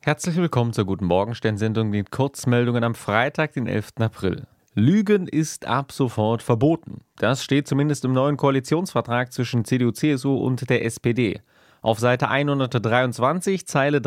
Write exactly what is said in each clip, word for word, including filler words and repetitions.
Herzlich willkommen zur Guten Morgenstern-Sendung mit Kurzmeldungen am Freitag, den elften April. Lügen ist ab sofort verboten. Das steht zumindest im neuen Koalitionsvertrag zwischen C D U, C S U und der S P D. Auf Seite hundertdreiundzwanzig, Zeile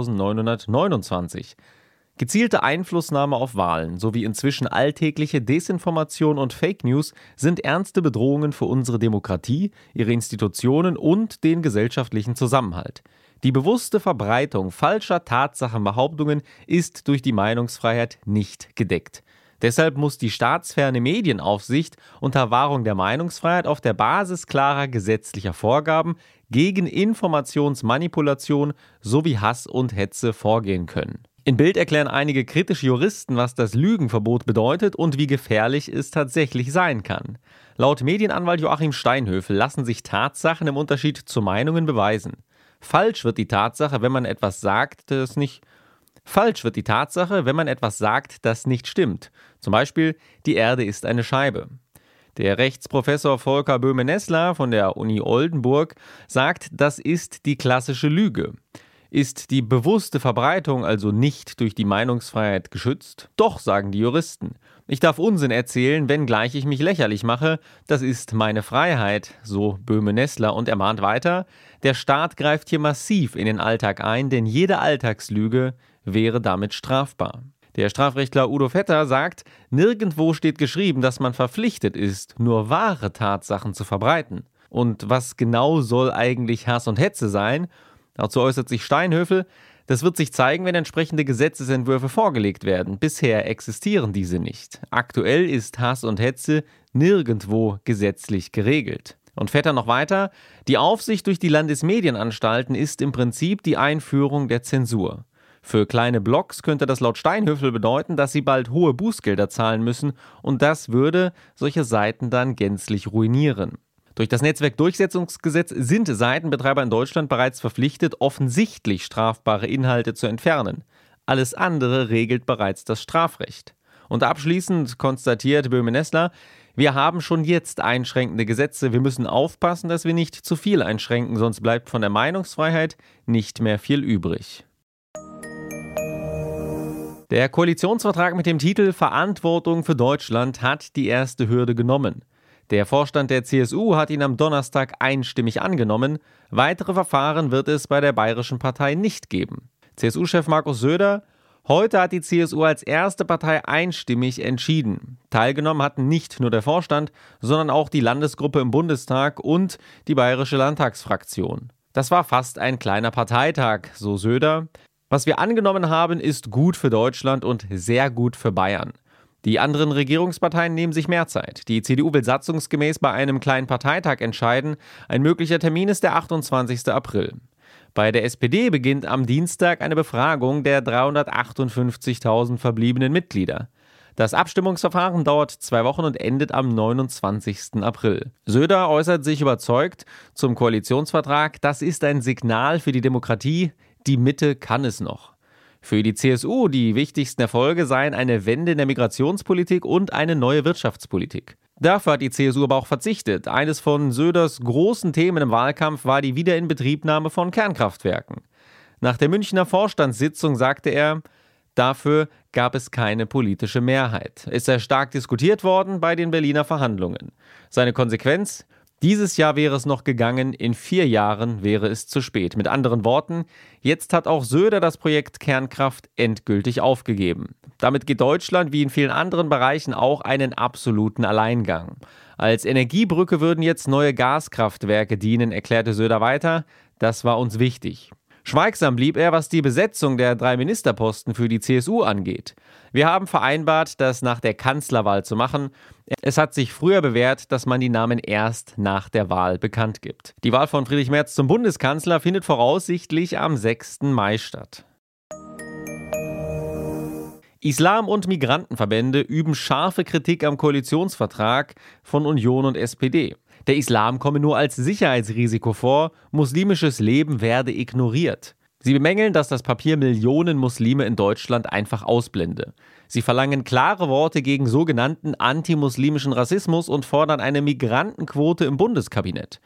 dreitausendneunhundertneunundzwanzig. Gezielte Einflussnahme auf Wahlen sowie inzwischen alltägliche Desinformation und Fake News sind ernste Bedrohungen für unsere Demokratie, ihre Institutionen und den gesellschaftlichen Zusammenhalt. Die bewusste Verbreitung falscher Tatsachenbehauptungen ist durch die Meinungsfreiheit nicht gedeckt. Deshalb muss die staatsferne Medienaufsicht unter Wahrung der Meinungsfreiheit auf der Basis klarer gesetzlicher Vorgaben gegen Informationsmanipulation sowie Hass und Hetze vorgehen können. In Bild erklären einige kritische Juristen, was das Lügenverbot bedeutet und wie gefährlich es tatsächlich sein kann. Laut Medienanwalt Joachim Steinhöfel lassen sich Tatsachen im Unterschied zu Meinungen beweisen. Falsch wird die Tatsache, wenn man etwas sagt, das nicht Falsch wird die Tatsache, wenn man etwas sagt, das nicht stimmt. Zum Beispiel, die Erde ist eine Scheibe. Der Rechtsprofessor Volker Böhme-Nessler von der Uni Oldenburg sagt, das ist die klassische Lüge. Ist die bewusste Verbreitung also nicht durch die Meinungsfreiheit geschützt? Doch, sagen die Juristen. Ich darf Unsinn erzählen, wenngleich ich mich lächerlich mache. Das ist meine Freiheit, so Böhme-Nessler, und er mahnt weiter, der Staat greift hier massiv in den Alltag ein, denn jede Alltagslüge wäre damit strafbar. Der Strafrechtler Udo Vetter sagt, nirgendwo steht geschrieben, dass man verpflichtet ist, nur wahre Tatsachen zu verbreiten. Und was genau soll eigentlich Hass und Hetze sein? Dazu äußert sich Steinhöfel, das wird sich zeigen, wenn entsprechende Gesetzesentwürfe vorgelegt werden. Bisher existieren diese nicht. Aktuell ist Hass und Hetze nirgendwo gesetzlich geregelt. Und Vetter noch weiter, die Aufsicht durch die Landesmedienanstalten ist im Prinzip die Einführung der Zensur. Für kleine Blogs könnte das laut Steinhöfel bedeuten, dass sie bald hohe Bußgelder zahlen müssen und das würde solche Seiten dann gänzlich ruinieren. Durch das Netzwerkdurchsetzungsgesetz sind Seitenbetreiber in Deutschland bereits verpflichtet, offensichtlich strafbare Inhalte zu entfernen. Alles andere regelt bereits das Strafrecht. Und abschließend konstatiert Böhme-Nessler, wir haben schon jetzt einschränkende Gesetze, wir müssen aufpassen, dass wir nicht zu viel einschränken, sonst bleibt von der Meinungsfreiheit nicht mehr viel übrig. Der Koalitionsvertrag mit dem Titel Verantwortung für Deutschland hat die erste Hürde genommen. Der Vorstand der C S U hat ihn am Donnerstag einstimmig angenommen. Weitere Verfahren wird es bei der Bayerischen Partei nicht geben. C S U-Chef Markus Söder: Heute hat die C S U als erste Partei einstimmig entschieden. Teilgenommen hatten nicht nur der Vorstand, sondern auch die Landesgruppe im Bundestag und die Bayerische Landtagsfraktion. Das war fast ein kleiner Parteitag, so Söder. Was wir angenommen haben, ist gut für Deutschland und sehr gut für Bayern. Die anderen Regierungsparteien nehmen sich mehr Zeit. Die C D U will satzungsgemäß bei einem kleinen Parteitag entscheiden. Ein möglicher Termin ist der achtundzwanzigsten April. Bei der S P D beginnt am Dienstag eine Befragung der dreihundertachtundfünfzigtausend verbliebenen Mitglieder. Das Abstimmungsverfahren dauert zwei Wochen und endet am neunundzwanzigsten April. Söder äußert sich überzeugt zum Koalitionsvertrag. Das ist ein Signal für die Demokratie. Die Mitte kann es noch. Für die C S U die wichtigsten Erfolge seien eine Wende in der Migrationspolitik und eine neue Wirtschaftspolitik. Dafür hat die C S U aber auch verzichtet. Eines von Söders großen Themen im Wahlkampf war die Wiederinbetriebnahme von Kernkraftwerken. Nach der Münchner Vorstandssitzung sagte er, dafür gab es keine politische Mehrheit. Es sei stark diskutiert worden bei den Berliner Verhandlungen. Seine Konsequenz? Dieses Jahr wäre es noch gegangen, in vier Jahren wäre es zu spät. Mit anderen Worten, jetzt hat auch Söder das Projekt Kernkraft endgültig aufgegeben. Damit geht Deutschland wie in vielen anderen Bereichen auch einen absoluten Alleingang. Als Energiebrücke würden jetzt neue Gaskraftwerke dienen, erklärte Söder weiter. Das war uns wichtig. Schweigsam blieb er, was die Besetzung der drei Ministerposten für die C S U angeht. Wir haben vereinbart, das nach der Kanzlerwahl zu machen. Es hat sich früher bewährt, dass man die Namen erst nach der Wahl bekannt gibt. Die Wahl von Friedrich Merz zum Bundeskanzler findet voraussichtlich am sechsten Mai statt. Islam- und Migrantenverbände üben scharfe Kritik am Koalitionsvertrag von Union und S P D. Der Islam komme nur als Sicherheitsrisiko vor, muslimisches Leben werde ignoriert. Sie bemängeln, dass das Papier Millionen Muslime in Deutschland einfach ausblende. Sie verlangen klare Worte gegen sogenannten antimuslimischen Rassismus und fordern eine Migrantenquote im Bundeskabinett.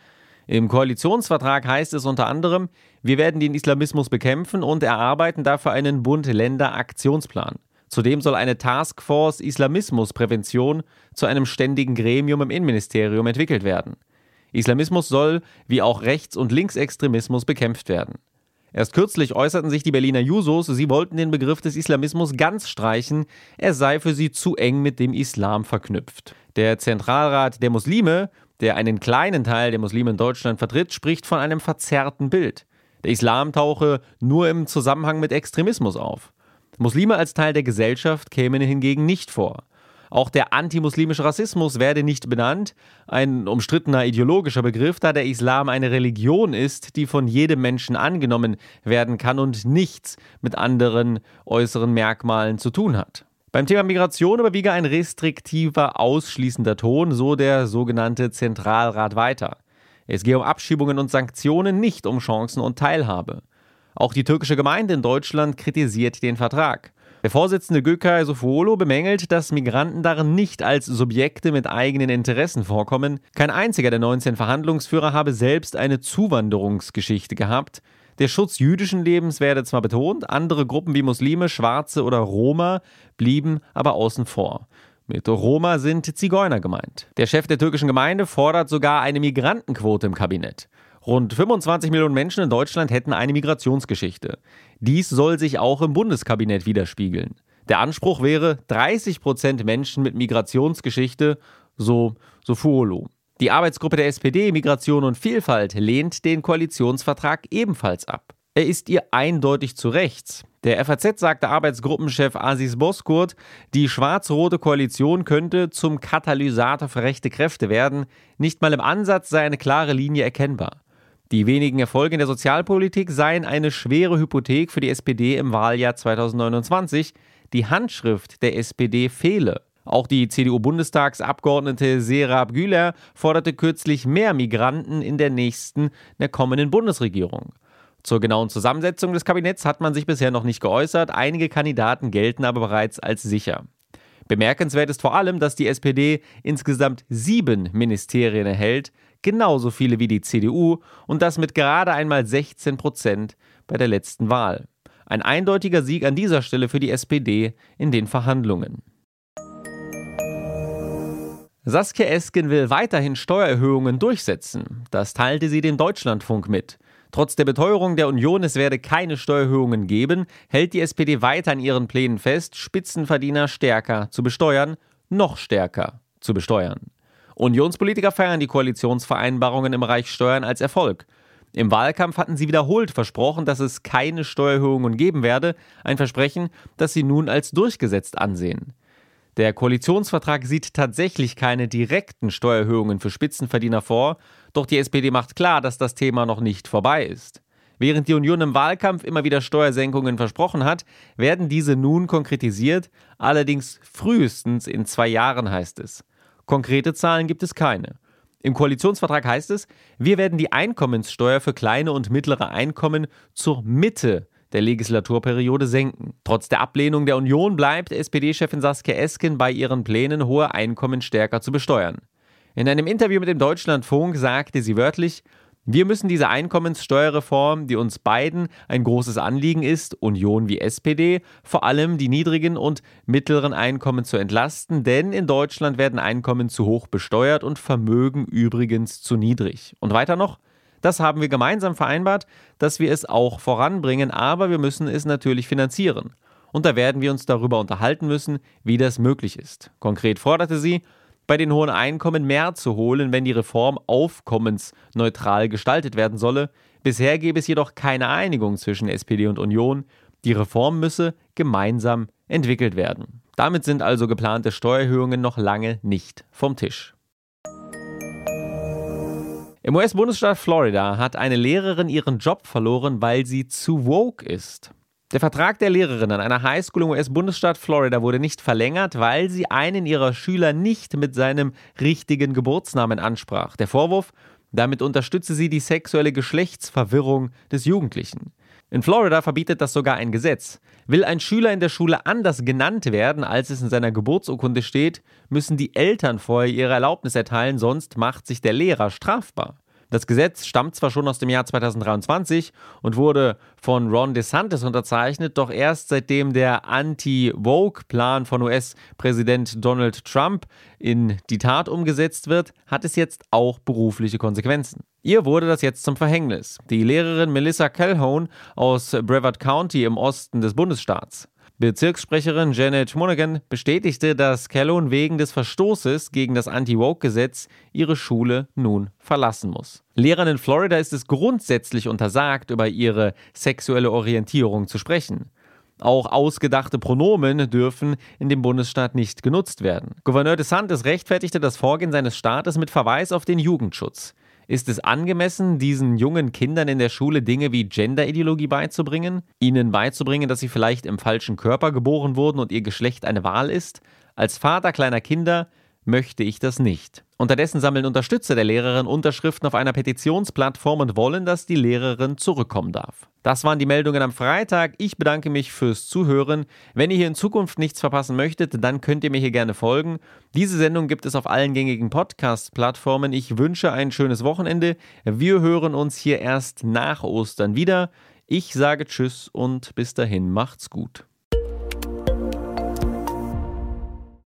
Im Koalitionsvertrag heißt es unter anderem, wir werden den Islamismus bekämpfen und erarbeiten dafür einen Bund-Länder-Aktionsplan. Zudem soll eine Taskforce Islamismusprävention zu einem ständigen Gremium im Innenministerium entwickelt werden. Islamismus soll, wie auch Rechts- und Linksextremismus, bekämpft werden. Erst kürzlich äußerten sich die Berliner Jusos, sie wollten den Begriff des Islamismus ganz streichen, er sei für sie zu eng mit dem Islam verknüpft. Der Zentralrat der Muslime, der einen kleinen Teil der Muslime in Deutschland vertritt, spricht von einem verzerrten Bild. Der Islam tauche nur im Zusammenhang mit Extremismus auf. Muslime als Teil der Gesellschaft kämen hingegen nicht vor. Auch der antimuslimische Rassismus werde nicht benannt, ein umstrittener ideologischer Begriff, da der Islam eine Religion ist, die von jedem Menschen angenommen werden kann und nichts mit anderen äußeren Merkmalen zu tun hat. Beim Thema Migration überwiege ein restriktiver, ausschließender Ton, so der sogenannte Zentralrat weiter. Es gehe um Abschiebungen und Sanktionen, nicht um Chancen und Teilhabe. Auch die türkische Gemeinde in Deutschland kritisiert den Vertrag. Der Vorsitzende Gökay Sofooğlu bemängelt, dass Migranten darin nicht als Subjekte mit eigenen Interessen vorkommen. Kein einziger der neunzehn Verhandlungsführer habe selbst eine Zuwanderungsgeschichte gehabt. Der Schutz jüdischen Lebens werde zwar betont, andere Gruppen wie Muslime, Schwarze oder Roma blieben aber außen vor. Mit Roma sind Zigeuner gemeint. Der Chef der türkischen Gemeinde fordert sogar eine Migrantenquote im Kabinett. Rund fünfundzwanzig Millionen Menschen in Deutschland hätten eine Migrationsgeschichte. Dies soll sich auch im Bundeskabinett widerspiegeln. Der Anspruch wäre dreißig Prozent Menschen mit Migrationsgeschichte, so Sofooğlu. Die Arbeitsgruppe der S P D Migration und Vielfalt lehnt den Koalitionsvertrag ebenfalls ab. Er ist ihr eindeutig zu rechts. Der F A Z sagte Arbeitsgruppenchef Aziz Bozkurt, die schwarz-rote Koalition könnte zum Katalysator für rechte Kräfte werden. Nicht mal im Ansatz sei eine klare Linie erkennbar. Die wenigen Erfolge in der Sozialpolitik seien eine schwere Hypothek für die S P D im Wahljahr zweitausendneunundzwanzig. Die Handschrift der S P D fehle. Auch die C D U-Bundestagsabgeordnete Serap Güler forderte kürzlich mehr Migranten in der nächsten, der kommenden Bundesregierung. Zur genauen Zusammensetzung des Kabinetts hat man sich bisher noch nicht geäußert. Einige Kandidaten gelten aber bereits als sicher. Bemerkenswert ist vor allem, dass die S P D insgesamt sieben Ministerien erhält, genauso viele wie die C D U, und das mit gerade einmal sechzehn Prozent bei der letzten Wahl. Ein eindeutiger Sieg an dieser Stelle für die S P D in den Verhandlungen. Saskia Esken will weiterhin Steuererhöhungen durchsetzen. Das teilte sie dem Deutschlandfunk mit. Trotz der Beteuerung der Union, es werde keine Steuererhöhungen geben, hält die S P D weiter an ihren Plänen fest, Spitzenverdiener stärker zu besteuern, noch stärker zu besteuern. Unionspolitiker feiern die Koalitionsvereinbarungen im Bereich Steuern als Erfolg. Im Wahlkampf hatten sie wiederholt versprochen, dass es keine Steuererhöhungen geben werde, ein Versprechen, das sie nun als durchgesetzt ansehen. Der Koalitionsvertrag sieht tatsächlich keine direkten Steuererhöhungen für Spitzenverdiener vor, doch die S P D macht klar, dass das Thema noch nicht vorbei ist. Während die Union im Wahlkampf immer wieder Steuersenkungen versprochen hat, werden diese nun konkretisiert, allerdings frühestens in zwei Jahren, heißt es. Konkrete Zahlen gibt es keine. Im Koalitionsvertrag heißt es, wir werden die Einkommenssteuer für kleine und mittlere Einkommen zur Mitte der Legislaturperiode senken. Trotz der Ablehnung der Union bleibt S P D-Chefin Saskia Esken bei ihren Plänen, hohe Einkommen stärker zu besteuern. In einem Interview mit dem Deutschlandfunk sagte sie wörtlich, wir müssen diese Einkommenssteuerreform, die uns beiden ein großes Anliegen ist, Union wie S P D, vor allem die niedrigen und mittleren Einkommen zu entlasten, denn in Deutschland werden Einkommen zu hoch besteuert und Vermögen übrigens zu niedrig. Und weiter noch, das haben wir gemeinsam vereinbart, dass wir es auch voranbringen, aber wir müssen es natürlich finanzieren. Und da werden wir uns darüber unterhalten müssen, wie das möglich ist. Konkret forderte sie, bei den hohen Einkommen mehr zu holen, wenn die Reform aufkommensneutral gestaltet werden solle. Bisher gäbe es jedoch keine Einigung zwischen S P D und Union. Die Reform müsse gemeinsam entwickelt werden. Damit sind also geplante Steuererhöhungen noch lange nicht vom Tisch. Im U S-Bundesstaat Florida hat eine Lehrerin ihren Job verloren, weil sie zu woke ist. Der Vertrag der Lehrerin an einer Highschool im U S-Bundesstaat Florida wurde nicht verlängert, weil sie einen ihrer Schüler nicht mit seinem richtigen Geburtsnamen ansprach. Der Vorwurf, damit unterstütze sie die sexuelle Geschlechtsverwirrung des Jugendlichen. In Florida verbietet das sogar ein Gesetz. Will ein Schüler in der Schule anders genannt werden, als es in seiner Geburtsurkunde steht, müssen die Eltern vorher ihre Erlaubnis erteilen, sonst macht sich der Lehrer strafbar. Das Gesetz stammt zwar schon aus dem Jahr zweitausenddreiundzwanzig und wurde von Ron DeSantis unterzeichnet, doch erst seitdem der Anti-Woke-Plan von U S-Präsident Donald Trump in die Tat umgesetzt wird, hat es jetzt auch berufliche Konsequenzen. Ihr wurde das jetzt zum Verhängnis. Die Lehrerin Melissa Calhoun aus Brevard County im Osten des Bundesstaats. Bezirkssprecherin Janet Monaghan bestätigte, dass Calhoun wegen des Verstoßes gegen das Anti-Woke-Gesetz ihre Schule nun verlassen muss. Lehrern in Florida ist es grundsätzlich untersagt, über ihre sexuelle Orientierung zu sprechen. Auch ausgedachte Pronomen dürfen in dem Bundesstaat nicht genutzt werden. Gouverneur DeSantis rechtfertigte das Vorgehen seines Staates mit Verweis auf den Jugendschutz. Ist es angemessen, diesen jungen Kindern in der Schule Dinge wie Genderideologie beizubringen? Ihnen beizubringen, dass sie vielleicht im falschen Körper geboren wurden und ihr Geschlecht eine Wahl ist? Als Vater kleiner Kinder möchte ich das nicht. Unterdessen sammeln Unterstützer der Lehrerin Unterschriften auf einer Petitionsplattform und wollen, dass die Lehrerin zurückkommen darf. Das waren die Meldungen am Freitag. Ich bedanke mich fürs Zuhören. Wenn ihr hier in Zukunft nichts verpassen möchtet, dann könnt ihr mir hier gerne folgen. Diese Sendung gibt es auf allen gängigen Podcast-Plattformen. Ich wünsche ein schönes Wochenende. Wir hören uns hier erst nach Ostern wieder. Ich sage Tschüss und bis dahin macht's gut.